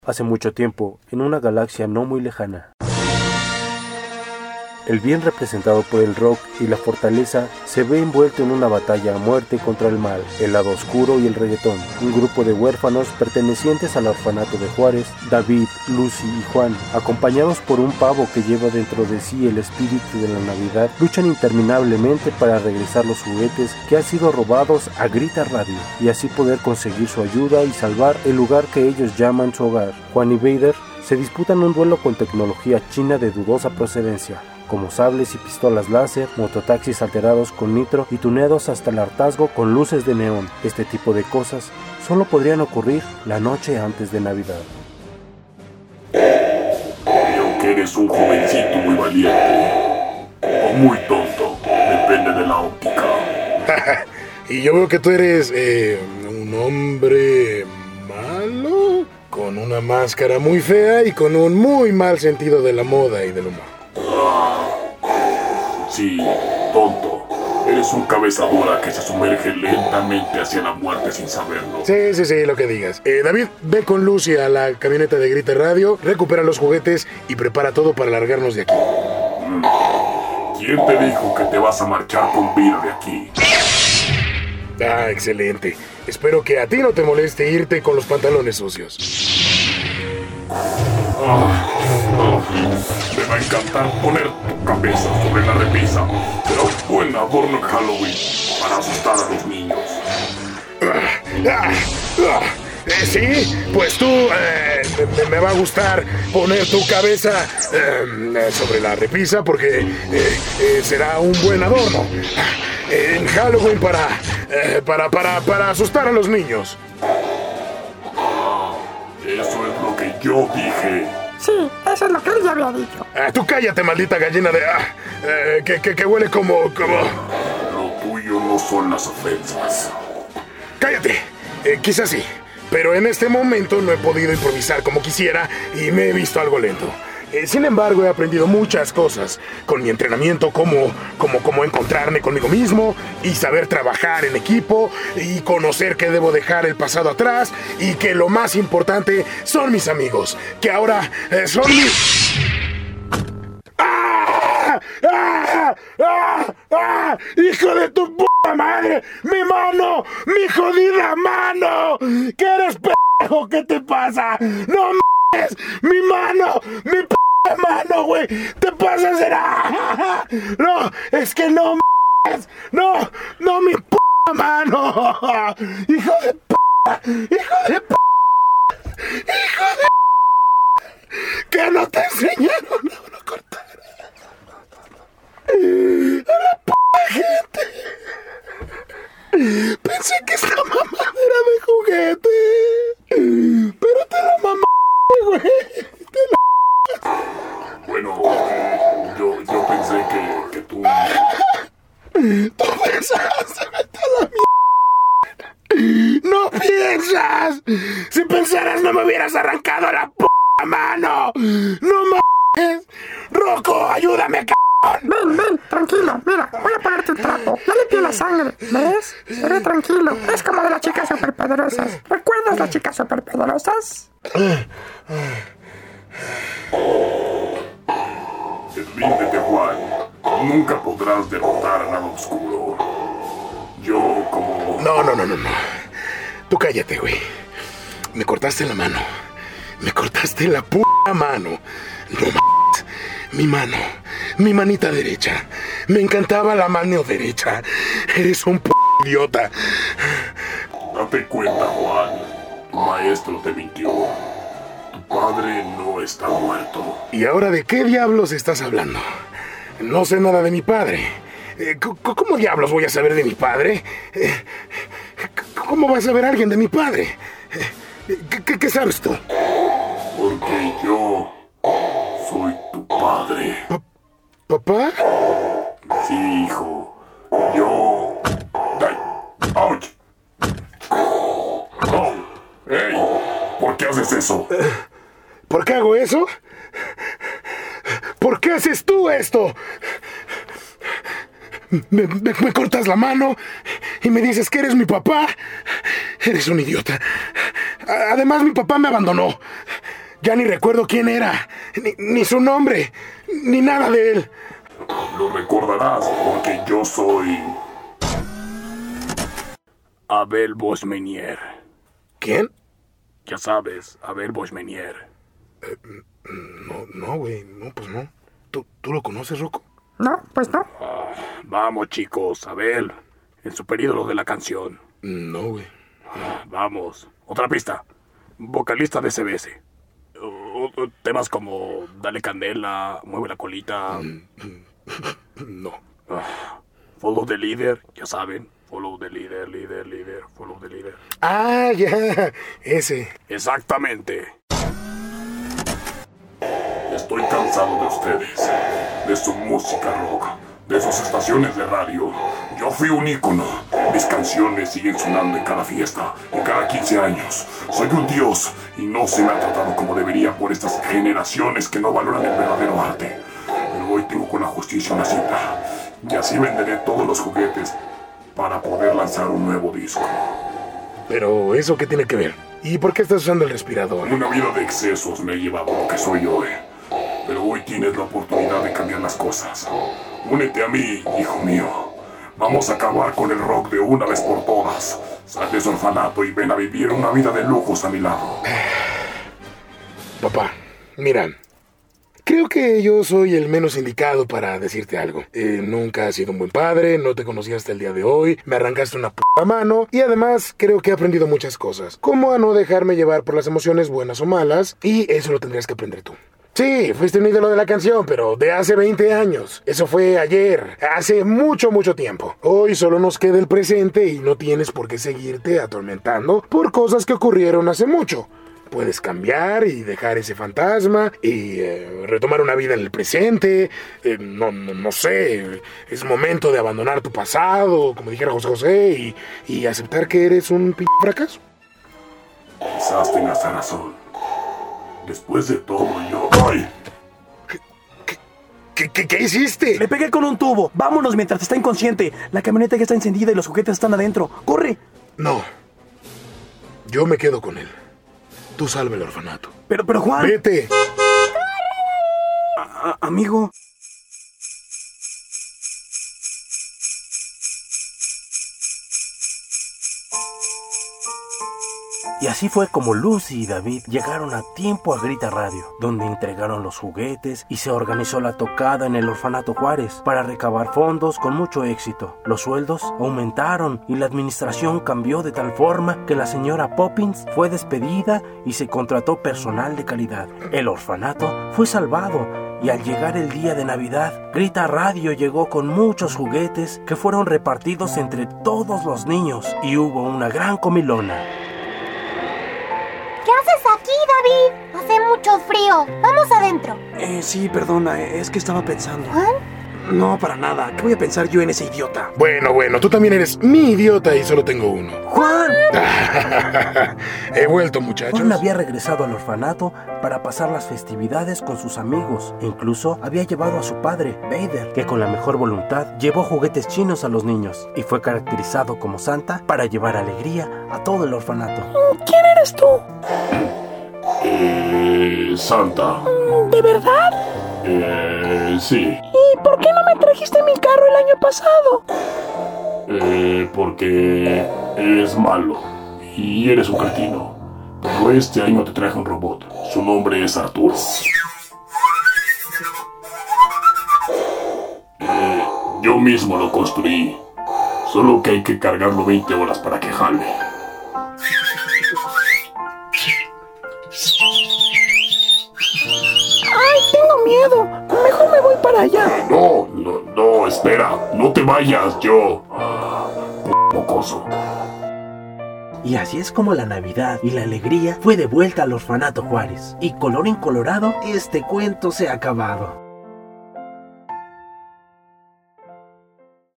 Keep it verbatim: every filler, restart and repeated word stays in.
hace mucho tiempo, en una galaxia no muy lejana. El bien representado por el rock y la fortaleza se ve envuelto en una batalla a muerte contra el mal, el lado oscuro y el reggaetón. Un grupo de huérfanos pertenecientes al orfanato de Juárez, David, Lucy y Juan, acompañados por un pavo que lleva dentro de sí el espíritu de la Navidad, luchan interminablemente para regresar los juguetes que han sido robados a Grita Radio y así poder conseguir su ayuda y salvar el lugar que ellos llaman su hogar. Juan y Vader se disputan un duelo con tecnología china de dudosa procedencia, como sables y pistolas láser, mototaxis alterados con nitro y tuneados hasta el hartazgo con luces de neón. Este tipo de cosas solo podrían ocurrir la noche antes de Navidad. Creo que eres un jovencito muy valiente, o muy tonto, depende de la óptica. Y yo veo que tú eres eh, un hombre malo, con una máscara muy fea y con un muy mal sentido de la moda y del humor. Sí, tonto. Eres un cabeza dura que se sumerge lentamente hacia la muerte sin saberlo. Sí, sí, sí, lo que digas. Eh, David, ve con Lucy a la camioneta de Grita Radio, recupera los juguetes y prepara todo para largarnos de aquí. Mm. ¿Quién te dijo que te vas a marchar con vida de aquí? Ah, excelente. Espero que a ti no te moleste irte con los pantalones sucios. Oh, oh, me va a encantar poner tu cabeza sobre la repisa. Será un buen adorno en Halloween para asustar a los niños. Ah, ah, ah, eh, sí, pues tú eh, me, me va a gustar poner tu cabeza eh, sobre la repisa porque eh, eh, será un buen adorno eh, en Halloween para, eh, para, para, para asustar a los niños. Ah, eso es lo que yo dije. Sí, eso es lo que él ya había dicho. Ah, tú cállate, maldita gallina de... Ah, eh, que, que, que huele como... como... Lo tuyo no son las ofensas. Cállate. Eh, quizás sí. Pero en este momento no he podido improvisar como quisiera y me he visto algo lento. Eh, sin embargo, he aprendido muchas cosas con mi entrenamiento, como, como, como encontrarme conmigo mismo y saber trabajar en equipo y conocer que debo dejar el pasado atrás y que lo más importante son mis amigos, que ahora eh, son mis... ¡Ah! ¡Ah! ¡Ah! ¡Ah! ¡Hijo de tu puta madre! ¡Mi mano! ¡Mi jodida mano! ¿Qué eres pendejo? ¿Qué te pasa? ¡No mames! ¡Mi mano! ¡Mi p*** mano, güey! ¡Te pasas de... ¡Ah! ¡No! ¡Es que no mames! ¡No! ¡No, mi p*** mano! ¡Hijo de p***! ¡Hijo de p***! ¡Hijo de p***! ¡Que no te enseñaron a uno cortar! ¡A la p*** gente! Pensé que esta mamadera de juguete, pero te la mamaste, güey. Te la... Bueno, eh, yo, yo pensé que, que tú... Tú pensaste, vete a la mierda. ¡No piensas! Si pensaras no me hubieras arrancado la p*** mano. ¡No mames! ¡Rocco, ayúdame, c***! Ven, ven, tranquilo, mira, voy a ponerte un trapo. Ya limpié la sangre, ¿ves? Se ve tranquilo, es como de las chicas superpoderosas. ¿Recuerdas las chicas superpoderosas? Ríndete, Juan. Nunca podrás derrotar al lado oscuro. Yo como... No, no, no, no, no. Tú cállate, güey. Me cortaste la mano. Me cortaste la puta mano. No mames. Mi mano. Mi manita derecha. Me encantaba la mano derecha. Eres un p*** idiota. Date cuenta, Juan. Tu maestro te mintió. Tu padre no está muerto. ¿Y ahora de qué diablos estás hablando? No sé nada de mi padre. Eh, ¿Cómo diablos voy a saber de mi padre? Eh, ¿Cómo va a saber alguien de mi padre? Eh, ¿Qué, qué, qué sabes tú? Porque yo soy tu padre. Pa- ¿Papá? Sí, hijo. Yo... ¡Ay! ¡Auch! ¡Oh! ¡Ey! ¿Por qué haces eso? ¿Por qué hago eso? ¿Por qué haces tú esto? Me, me, me cortas la mano y me dices que eres mi papá. Eres un idiota. Además, mi papá me abandonó. Ya ni recuerdo quién era, ni, ni su nombre, ni nada de él. Lo recordarás porque yo soy... Abel Bosch-Menier. ¿Quién? Ya sabes, Abel Bosch-Menier. Eh, no, no, güey, no, pues no. ¿Tú, ¿Tú lo conoces, Rocco? No, pues no. Ah, vamos, chicos, Abel, el superídolo de la canción. No, güey. Ah, vamos, otra pista. Vocalista de C B S. Uh, uh, temas como Dale Candela, Mueve la Colita. No. Ah, follow the Leader, ya saben. Follow the leader, leader, leader, follow the leader. Ah, ya, ese. Exactamente. Estoy cansado de ustedes, de su música rock, de sus estaciones de radio. Yo fui un ícono. Mis canciones siguen sonando en cada fiesta, en cada quince años. Soy un dios y no se me ha tratado como debería por estas generaciones que no valoran el verdadero arte. Pero hoy tengo con la justicia una cita. Y así venderé todos los juguetes para poder lanzar un nuevo disco. Pero, ¿eso qué tiene que ver? ¿Y por qué estás usando el respirador? Una vida de excesos me ha llevado a lo que soy hoy. Pero hoy tienes la oportunidad de cambiar las cosas. Únete a mí, hijo mío. Vamos a acabar con el rock de una vez por todas. Sal de su orfanato y ven a vivir una vida de lujos a mi lado. Papá, mira, creo que yo soy el menos indicado para decirte algo. Eh, nunca has sido un buen padre, no te conocí hasta el día de hoy, me arrancaste una p*** mano y además creo que he aprendido muchas cosas, como a no dejarme llevar por las emociones buenas o malas, y eso lo tendrías que aprender tú. Sí, fuiste un ídolo de la canción, pero de hace veinte años. Eso fue ayer, hace mucho, mucho tiempo. Hoy solo nos queda el presente y no tienes por qué seguirte atormentando por cosas que ocurrieron hace mucho. Puedes cambiar y dejar ese fantasma y eh, retomar una vida en el presente. Eh, no, no, no sé, es momento de abandonar tu pasado, como dijera José José, y, y aceptar que eres un p*** fracaso. Quizás tengas razón. Después de todo, yo... ¡Ay! ¿Qué, qué, qué, qué hiciste? Le pegué con un tubo. Vámonos mientras está inconsciente. La camioneta ya está encendida y los juguetes están adentro. ¡Corre! No. Yo me quedo con él. Tú salva el orfanato. Pero, pero Juan... ¡Vete! A- a- amigo... Y así fue como Lucy y David llegaron a tiempo a Grita Radio, donde entregaron los juguetes y se organizó la tocada en el Orfanato Juárez para recabar fondos con mucho éxito. Los sueldos aumentaron y la administración cambió de tal forma que la señora Poppins fue despedida y se contrató personal de calidad. El orfanato fue salvado y al llegar el día de Navidad, Grita Radio llegó con muchos juguetes que fueron repartidos entre todos los niños y hubo una gran comilona. ¿Qué haces aquí, David? Hace mucho frío. Vamos adentro. Eh, sí, perdona, es que estaba pensando. ¿Juan? No, para nada. ¿Qué voy a pensar yo en ese idiota? Bueno, bueno, tú también eres mi idiota y solo tengo uno. ¡Juan! He vuelto, muchachos. Juan había regresado al orfanato para pasar las festividades con sus amigos. Incluso había llevado a su padre, Vader, que con la mejor voluntad llevó juguetes chinos a los niños y fue caracterizado como Santa para llevar alegría a todo el orfanato. ¿Quién eres tú? Eh... Santa. ¿De verdad? Eh... Sí. ¿Y por qué no me trajiste mi carro el año pasado? Eh... Porque... eres malo. Y eres un cretino. Pero este año te traje un robot. Su nombre es Arturo. Eh... Yo mismo lo construí. Solo que hay que cargarlo veinte horas para que jale. ¡Ay, tengo miedo! Mejor me voy para allá. No, no, no, espera. No te vayas, yo. Ah, p- mocoso. Y así es como la Navidad y la alegría fue de vuelta al Orfanato Juárez. Y colorín colorado, este cuento se ha acabado.